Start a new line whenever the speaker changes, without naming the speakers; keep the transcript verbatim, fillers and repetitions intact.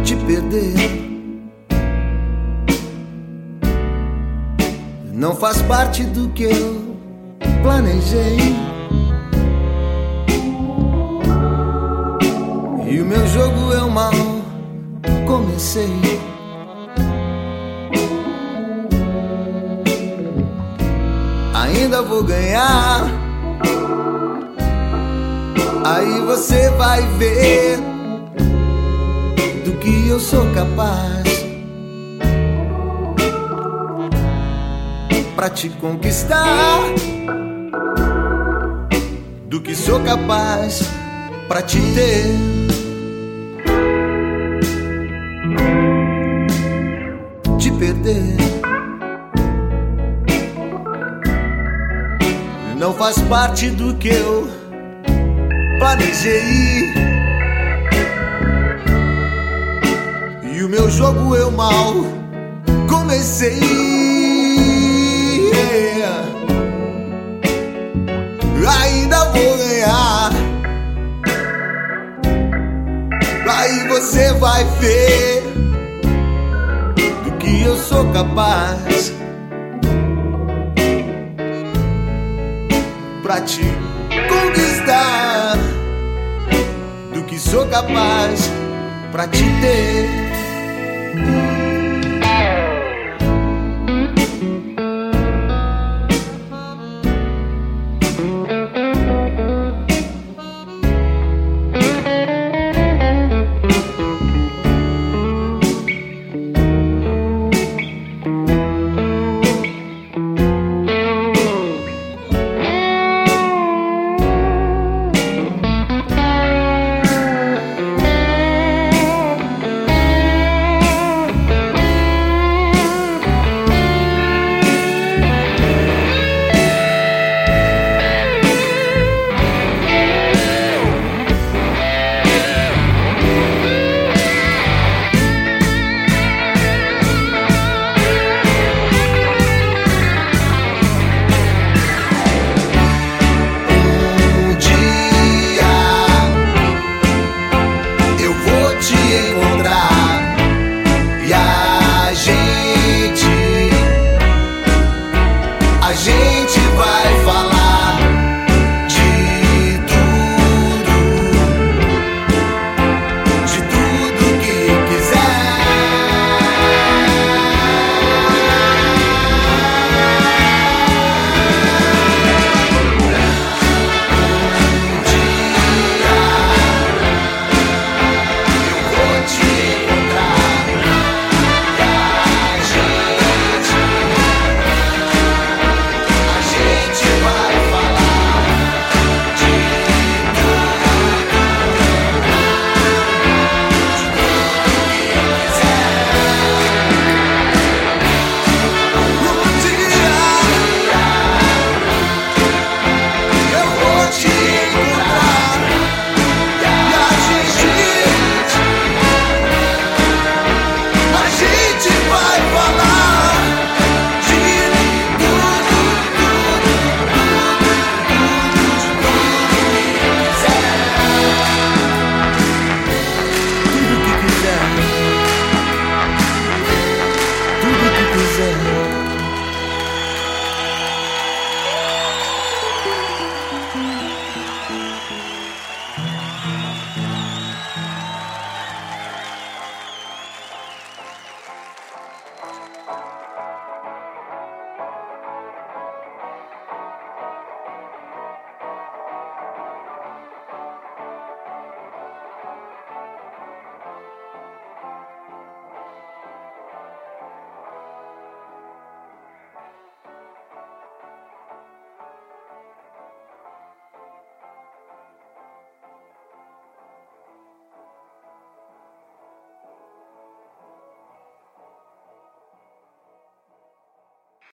te perder. Não faz parte do que eu planejei. E o meu jogo eu mal comecei. Ainda vou ganhar. Aí você vai ver do que eu sou capaz pra te conquistar, do que sou capaz pra te ter. Te perder não faz parte do que eu planejei. E o meu jogo eu mal comecei. Yeah. Ainda vou ganhar. Aí você vai ver do que eu sou capaz pra te conquistar, do que sou capaz pra te ter.